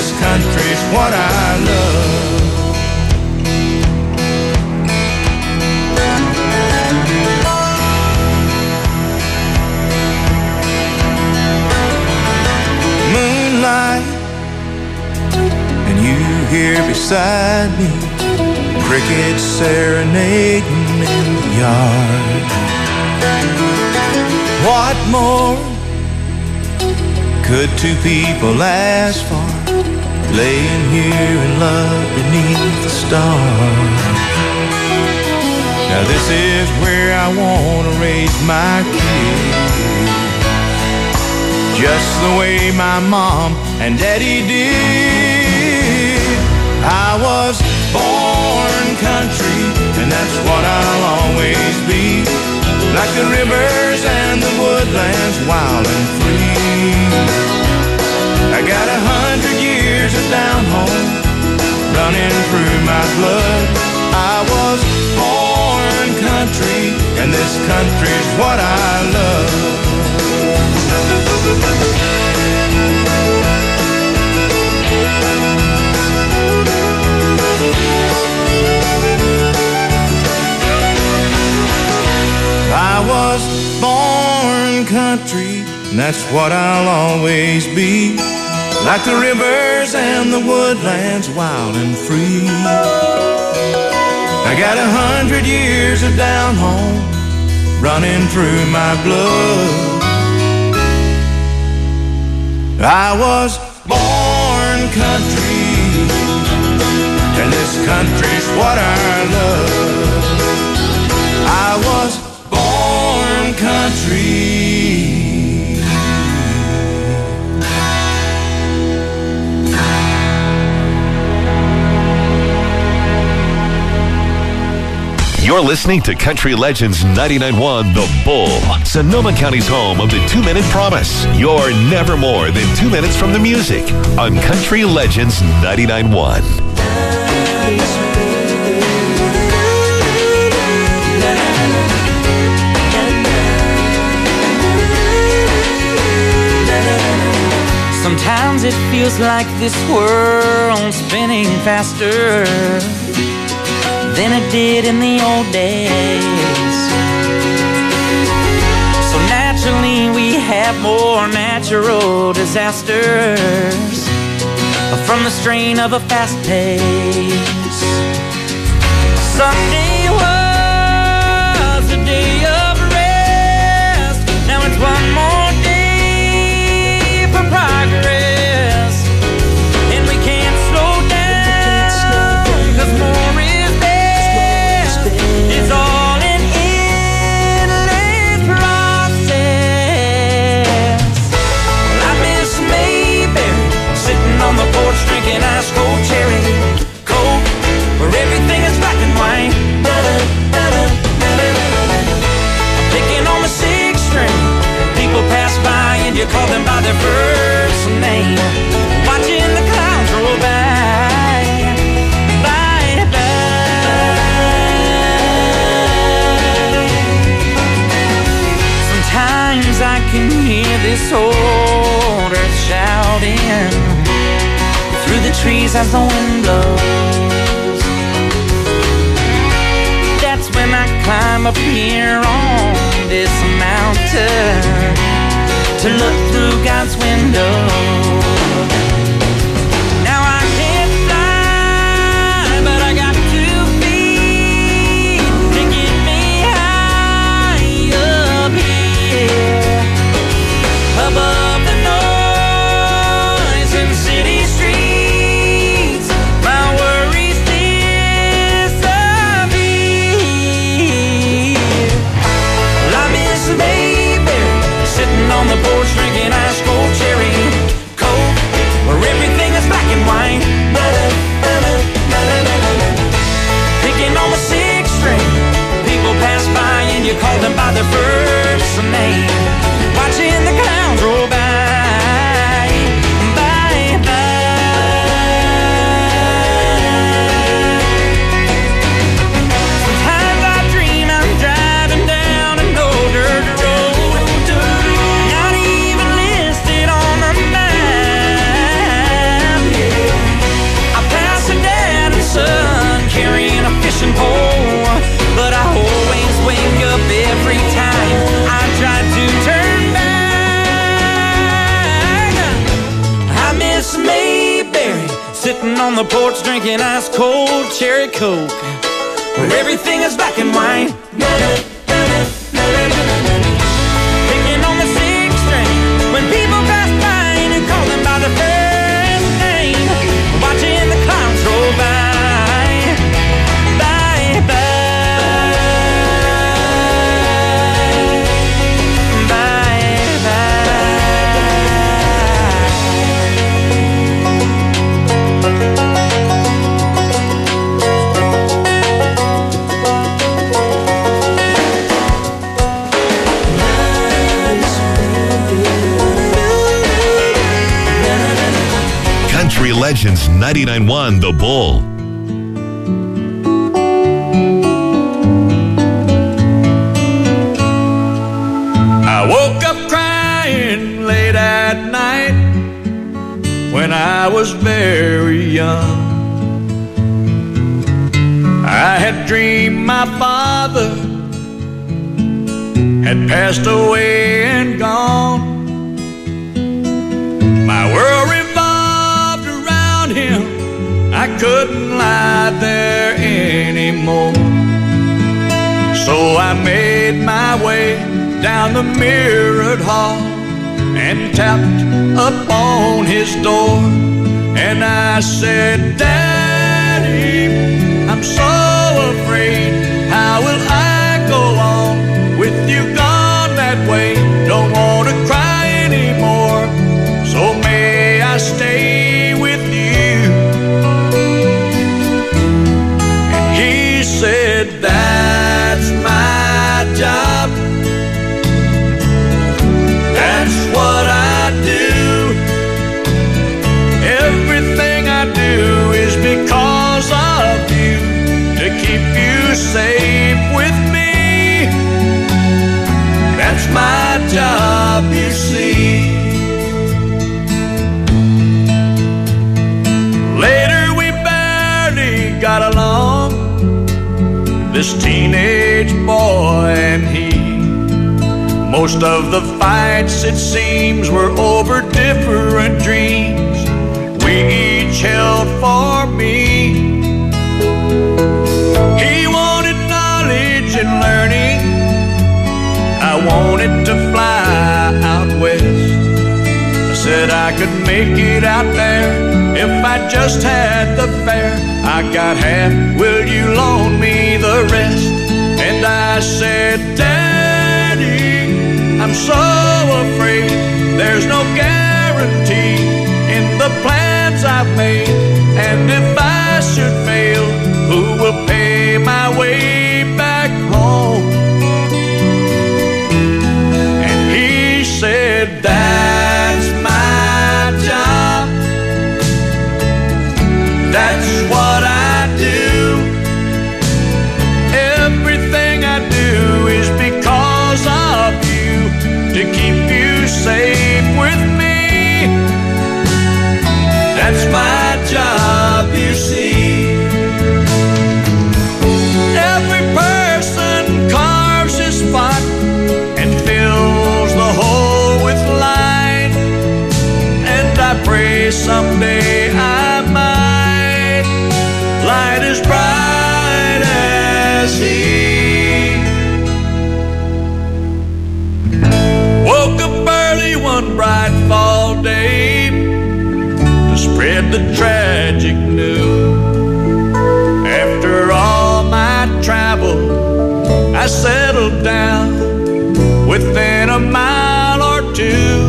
this country's what I love. Moonlight, and you here beside me, crickets serenading in the yard. What more could two people ask for, laying here in love beneath the stars? Now this is where I want to raise my kids, just the way my mom and daddy did. I was born country, and that's what I'll always be, like the rivers and the woodlands, wild and free. I got 100 years of down home running through my blood. I was born country, and this country's what I love. I was born country, and that's what I'll always be, like the rivers and the woodlands, wild and free. I got 100 years of down home running through my blood. I was born country, and this country's what I love. I was born country. You're listening to Country Legends 99.1 The Bull, Sonoma County's home of the 2-Minute Promise. You're never more than 2 minutes from the music on Country Legends 99.1. Sometimes it feels like this world's spinning faster than it did in the old days. So naturally we have more natural disasters from the strain of a fast pace. Sunday was a day of rest, now it's one more day for progress, and we can't slow down, 'cause more is best. It's all an endless process. Well, I miss Mayberry, sitting on the porch drinking ice cold cherry coke, where everything is black and white. Picking on the 6th string, people pass by and you call them by their first name. Watching the clouds roll by, bye bye. Sometimes I can hear this old earth shouting through the trees as the wind blows. That's when I climb up here on this mountain to look through God's window. Now I can't fly, but I got 2 feet to get me high up here, above the noise in city streets. My worries disappear. Well, I miss Mayberry, sitting on the porch drinking ice cold cherry coke, Miss Mayberry, sitting on the porch drinking ice cold cherry Coke, where everything is black and white. Picking on the sixth string when people pass by and you call them by their first name, watching the clouds roll by. Country Legends 99.1 The Bull. I woke up crying late at night when I was very young. I had dreamed my father had passed away and gone. My world revolved around him, I couldn't lie there anymore. So I made my way down the mirrored hall and tapped upon his door. And I said, Daddy, I'm so afraid. How will I go on with you gone that way? Don't want to cry anymore, so may I stay with you? And he said, that's my job. That's what I do. Everything I do is because of you, to keep you safe with me. That's my job, you see. Later we barely got along, this teenage boy and he. Most of the fights, it seems, were over different dreams we each held for me. He wanted knowledge and learning, I wanted to fly out west. I said I could make it out there if I just had the fare. I got half, will you loan me the rest? And I said, Daddy, I'm so afraid there's no guarantee in the plans I've made. And if I should fail, who will pay my way back home? And he said, that's my job. That's what I do. Everything I do is because of you, to keep you safe with me. That's my job, you see. Every person carves his spot and fills the hole with light. And I pray someday I might light as bright as he. Woke up early one bright fall day to spread the tragic news. After all my travel, I settled down within a mile or two.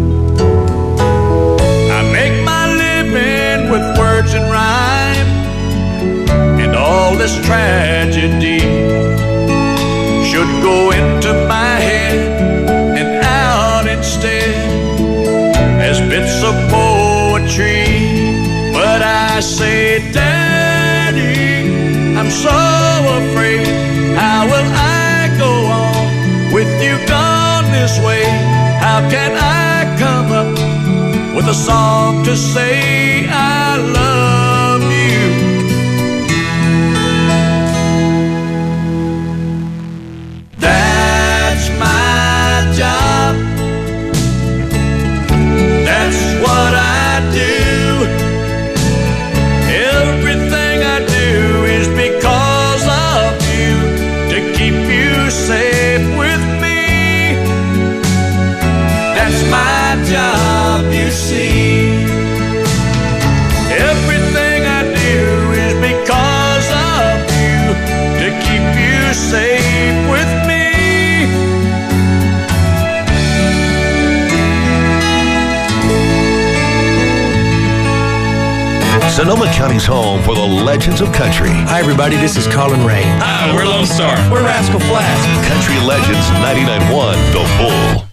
I make my living with words and rhyme, and all this tragedy should go into my head and out instead as bits of poetry. But I say, Daddy, I'm so afraid. How will I go on with you gone this way? How can I come up with a song to say I love you? That's my job. That's what I do. Sonoma County's home for the legends of country. Hi, everybody. This is Colin Ray. Hi, we're Lone Star. We're Rascal Flatts. Country Legends 99.1 The Bull.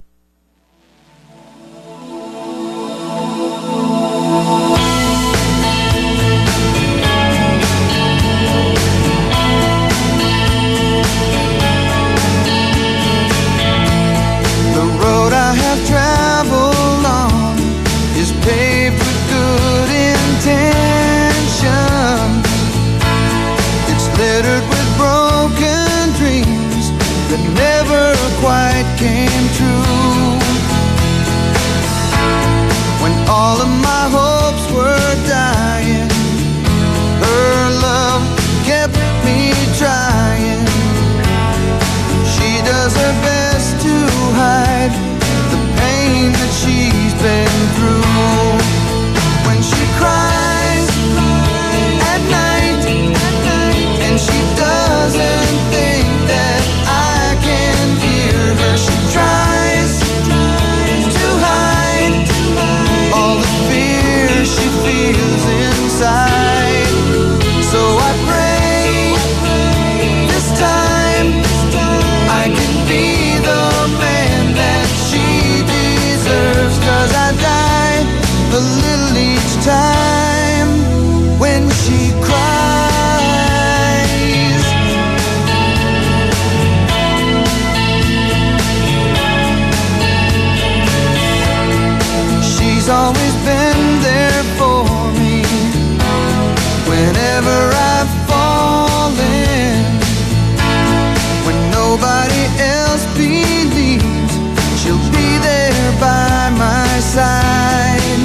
Always been there for me whenever I've fallen. When nobody else believes, she'll be there by my side.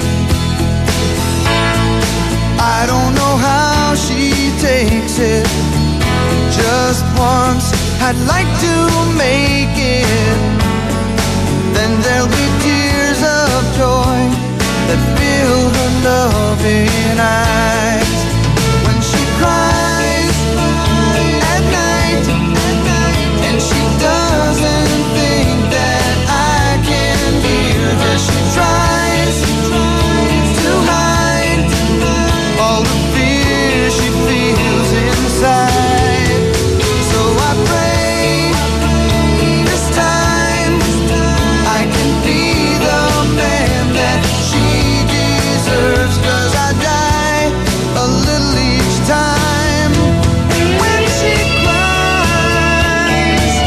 I don't know how she takes it. Just once I'd like to make it. Then there'll be tears of joy that fill her loving eyes. When she cries at night and she doesn't think that I can hear her, she tries to hide all the fear she feels inside. So I pray this time I can be the man that she deserves, 'cause I die a little each time when she cries.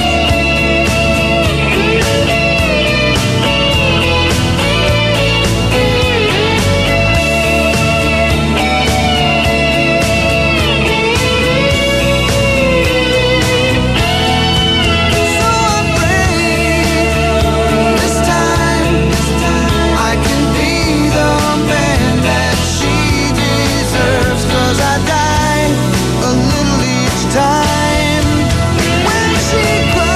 So I pray this time I can be the man that she deserves, 'cause I die a little each time when she cries.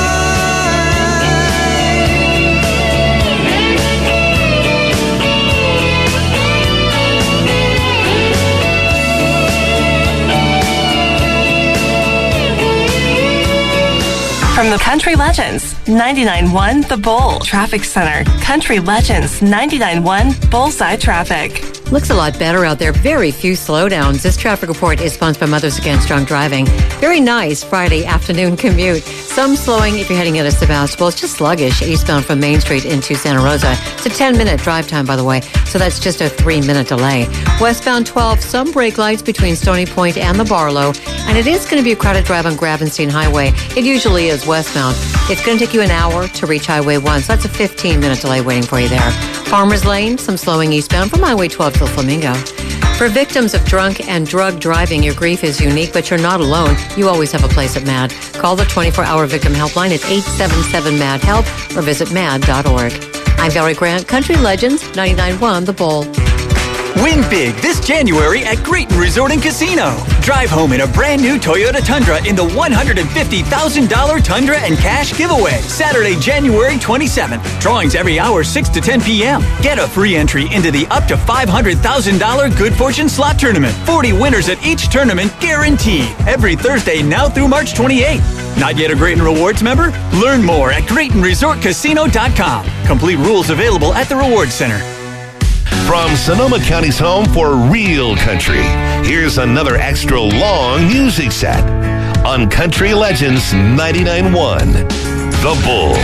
From the Country Legends 99.1 The Bull Traffic Center. Country Legends 99.1 Bullseye Traffic. Looks a lot better out there. Very few slowdowns. This traffic report is sponsored by Mothers Against Drunk Driving. Very nice Friday afternoon commute. Some slowing if you're heading into Sebastopol. It's just sluggish eastbound from Main Street into Santa Rosa. It's a 10-minute drive time, by the way, so that's just a 3-minute delay. Westbound 12, some brake lights between Stony Point and the Barlow, and it is going to be a crowded drive on Gravenstein Highway. It usually is westbound. It's going to take you an hour to reach Highway 1, so that's a 15-minute delay waiting for you there. Farmers Lane, some slowing eastbound from Highway 12 till Flamingo. For victims of drunk and drug driving, your grief is unique, but you're not alone. You always have a place at MAD. Call the 24-hour victim helpline at 877-MAD-HELP or visit mad.org. I'm Valerie Grant, Country Legends 99.1 The Bull. Win big this January at Grayton Resort and Casino. Drive home in a brand new Toyota Tundra in the $150,000 Tundra and Cash giveaway. Saturday, January 27th. Drawings every hour 6 to 10 p.m. Get a free entry into the up to $500,000 Good Fortune Slot Tournament. 40 winners at each tournament guaranteed. Every Thursday now through March 28th. Not yet a Grayton Rewards member? Learn more at GraytonResortCasino.com. Complete rules available at the Rewards Center. From Sonoma County's home for real country, here's another extra long music set on Country Legends 99.1, The Bull.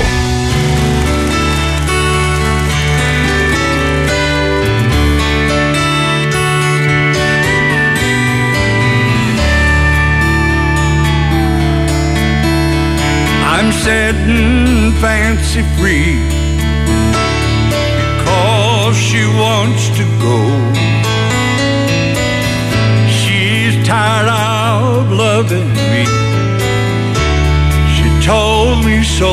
I'm setting fancy free because she wants to go. She's tired of loving me. She told me so.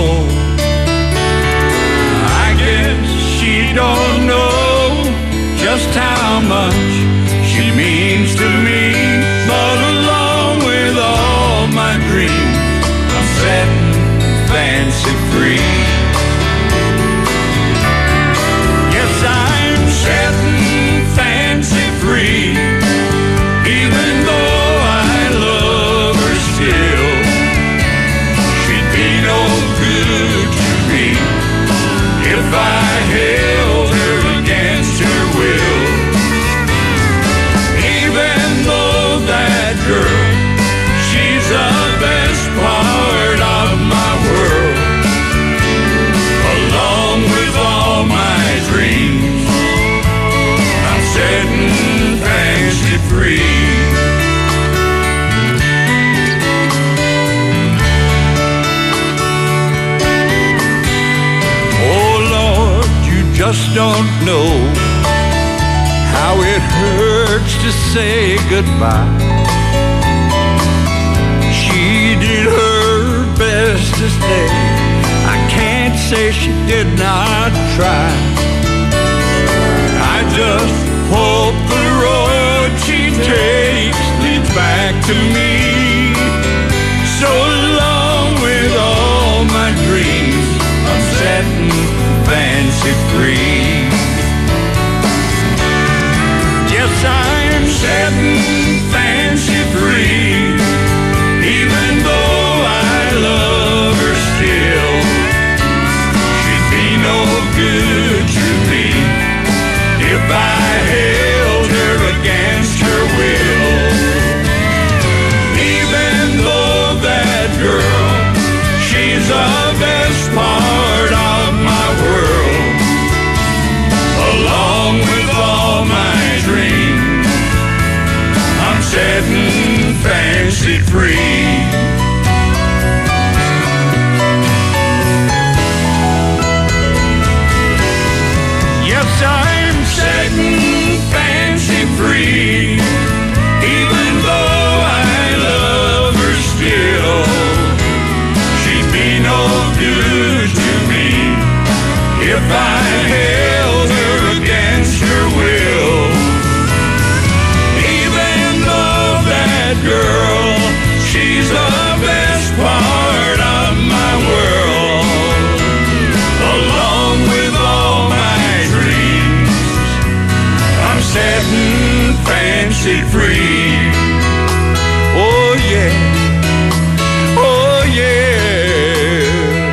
I guess she don't know just how much she means to me. But along with all my dreams, I'm setting fancy free. Yes, I'm setting fancy free, even though I love her still. She'd be no good to me if I held her against her will. Even though that girl, she's the best part of my world. Along with all my dreams, I'm setting fancy free. Oh Lord, you just don't know how it hurts to say goodbye. She did her best to stay. I can't say she did not try. I just hope the road she takes leads back to me. So along with all my dreams, I'm setting fancy free. Yes, I'm setting fancy free, even though I love her still. She'd be no good to me if I held her against her will. Even though that girl, she's the best part of my world. Along with all my dreams, I'm setting fancy free. Yes, I'm setting fancy free, even though I love her still. She'd be no good to me if I held her against her will. Even though that girl, she's the best part of my world. Along with all my dreams, I'm setting fancy free. Oh yeah, oh yeah.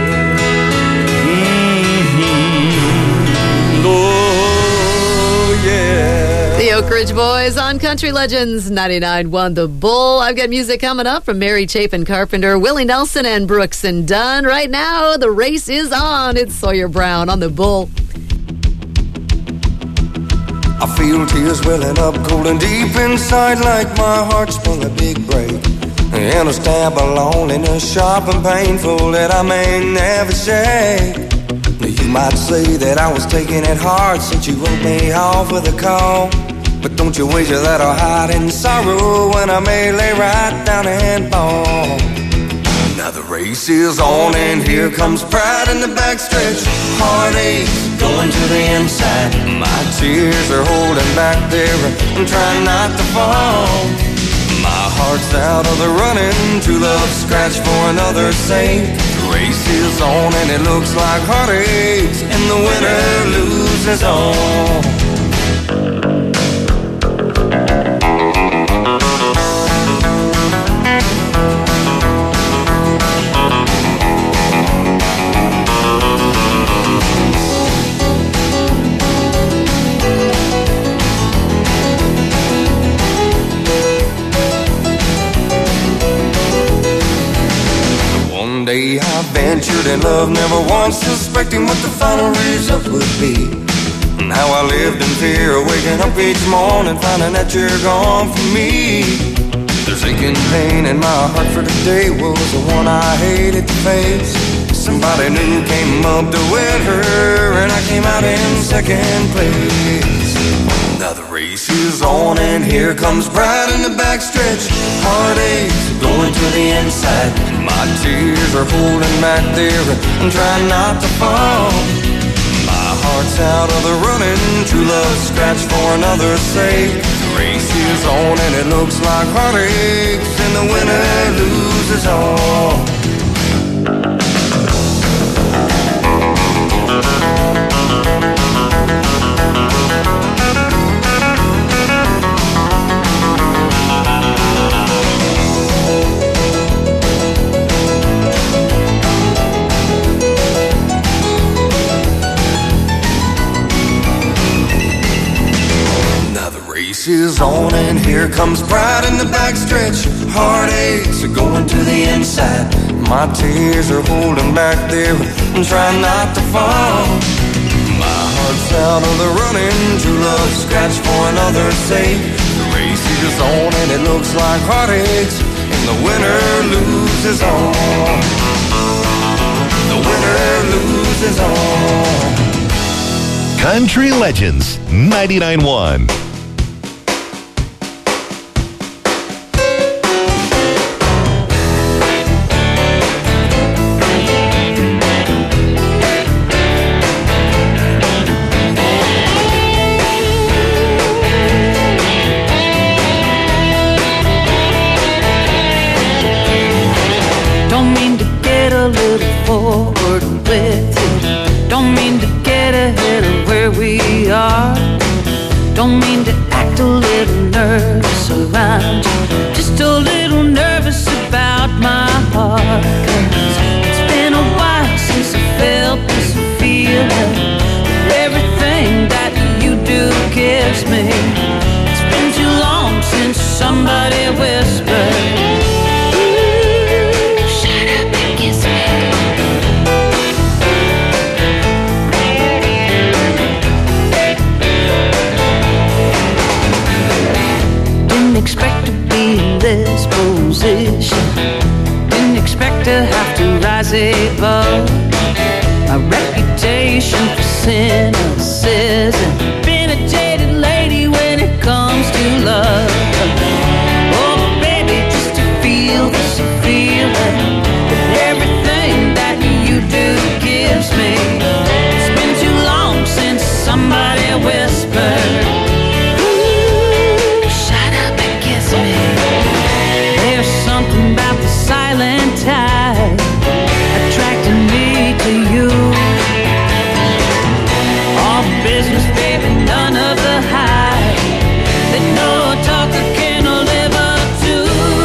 Oh yeah. The Oak Ridge Boys on Country Legends 99.1 The Bull. I've got music coming up from Mary Chapin Carpenter, Willie Nelson, and Brooks and Dunn. Right now, the race is on. It's Sawyer Brown on The Bull. I feel tears welling up cold and deep inside, like my heart's full of big break. And a stab of loneliness, sharp and painful, that I may never shake. You might say that I was taking it hard since you wrote me off with a call. But don't you wager that I'll hide in sorrow when I may lay right down and fall. Now the race is on and here comes pride in the backstretch. Heartache going to the inside. My tears are holding back there. I'm trying not to fall. My heart's out of the running. True love scratch for another's sake. The race is on and it looks like heartaches, and the winner loses all. in love, never once suspecting what the final result would be. And how I lived in fear of waking up each morning, finding that you're gone from me. There's aching pain in my heart for today was the one I hated to face. Somebody new came up to win her, and I came out in second place. Now the race is on, and here comes pride in the backstretch. Heartaches going to the inside, and my tears are holding back there and trying not to fall. My heart's out of the running, true love scratched for another's sake. The race is on, and it looks like heartaches, and the winner loses all. Is on, and here comes pride in the backstretch. Heartaches are going to the inside. My tears are holding back there and trying not to fall. My heart's out of the running, true love scratched for another's sake. The race is on, and it looks like heartaches, and the winner loses all. The winner loses all. Country Legends 99.1. Don't mean to act a little nervous around you, just a little nervous about my heart. 'Cause it's been a while since I felt this feeling. Everything that you do gives me. It's been too long since somebody whispered, "Ooh, shut up and kiss me." Expect to be in this position, didn't expect to have to rise above my reputation for cynicism, been a jaded lady when it comes to love. Oh baby, just to feel this feeling, everything that you do gives me. It's been too long since somebody whispered, there's something about the silent tide attracting me to you. All business, baby, none of the hype that no talker can live up to.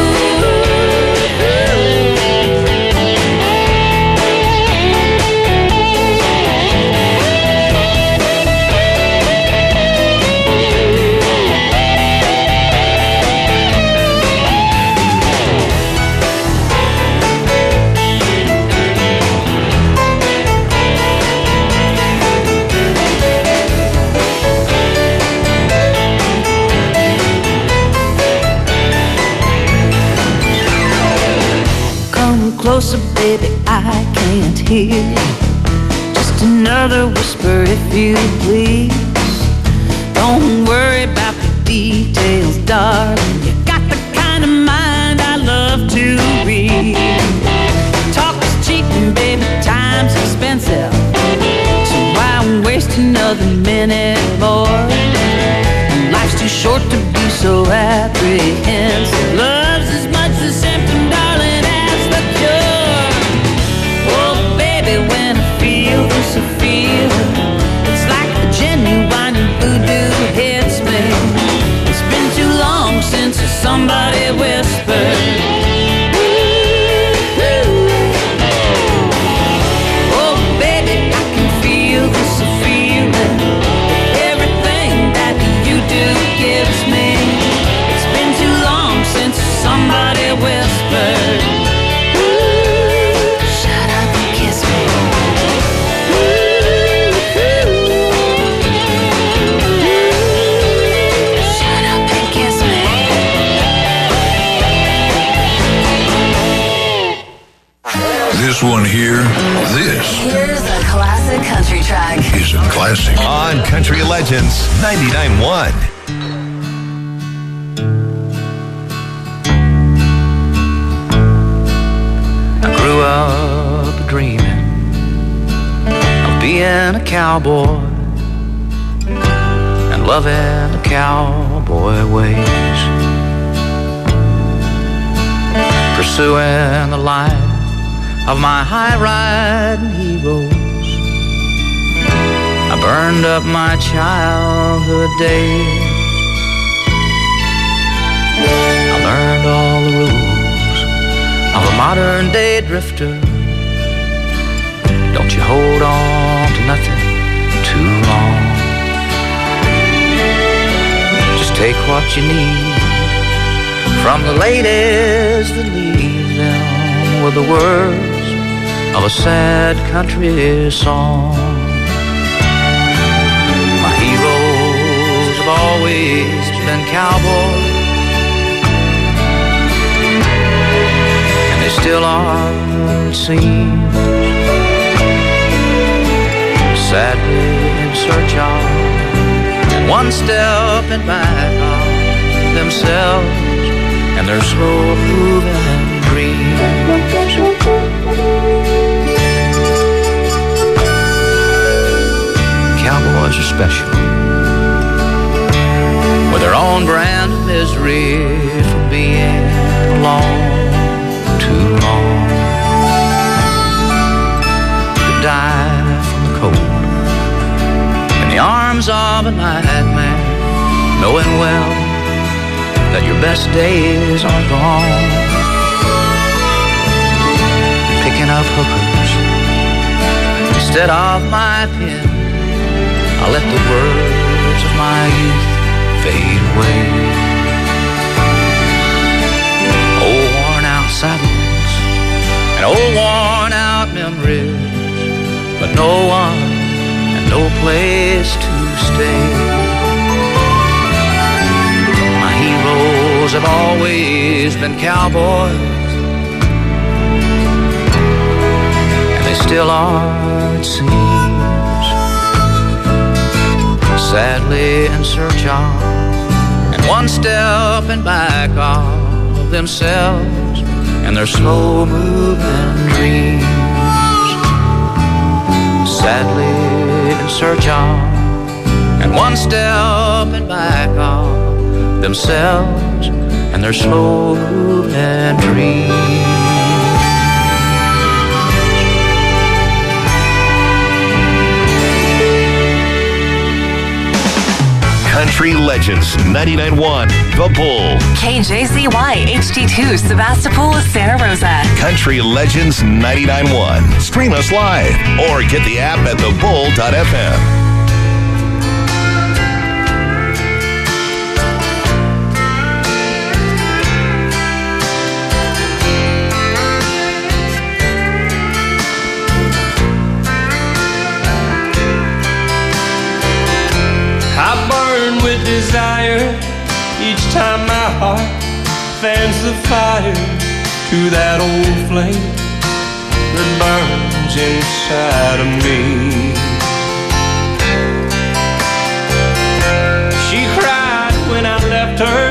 Closer, baby, I can't hear just another whisper, if you please. Don't worry about the details, darling. You got the kind of mind I love to read. Talk is cheap and baby, time's expensive, so why waste another minute more? Life's too short to be so apprehensive. Love's as much the symptom, darling, as the cure. Oh baby, when I feel this feeling, it's like the genuine voodoo hits me. It's been too long since somebody whispered, oh baby, I can feel this feeling. Everything that you do gives me. It's been too long since somebody whispered, shut up and kiss me. This one here, Here's a classic country track. is a classic. On Country Legends 99.1. I grew up dreaming of being a cowboy and loving the cowboy ways, pursuing the life of my high-riding heroes. I burned up my childhood days. I learned all the rules of a modern-day drifter. Don't you hold on to nothing too long. Just take what you need from the ladies that leave them with the words of a sad country song. My heroes have always been cowboys, and they still are, it seems, sadly in search of, and one step in back of themselves and their slow-moving dreams. Cowboys are special, with their own brand of misery for being alone too long. To die from the cold in the arms of a nightmare, knowing well that your best days are gone. Picking up hookers instead of my pen, I let the words of my youth fade away. Old worn out saddles and old worn out memories, but no one and no place to stay. My heroes have always been cowboys, and they still are, it seems, sadly in search of, and one step in back of themselves and their slow-moving dreams. Sadly in search of, and one step in back of themselves and their slow-moving dreams. Country Legends 99.1 The Bull. KJZY HD2 Sebastopol, Santa Rosa. Country Legends 99.1. Stream us live or get the app at thebull.fm. Desire each time my heart fans the fire to that old flame that burns inside of me. She cried when I left her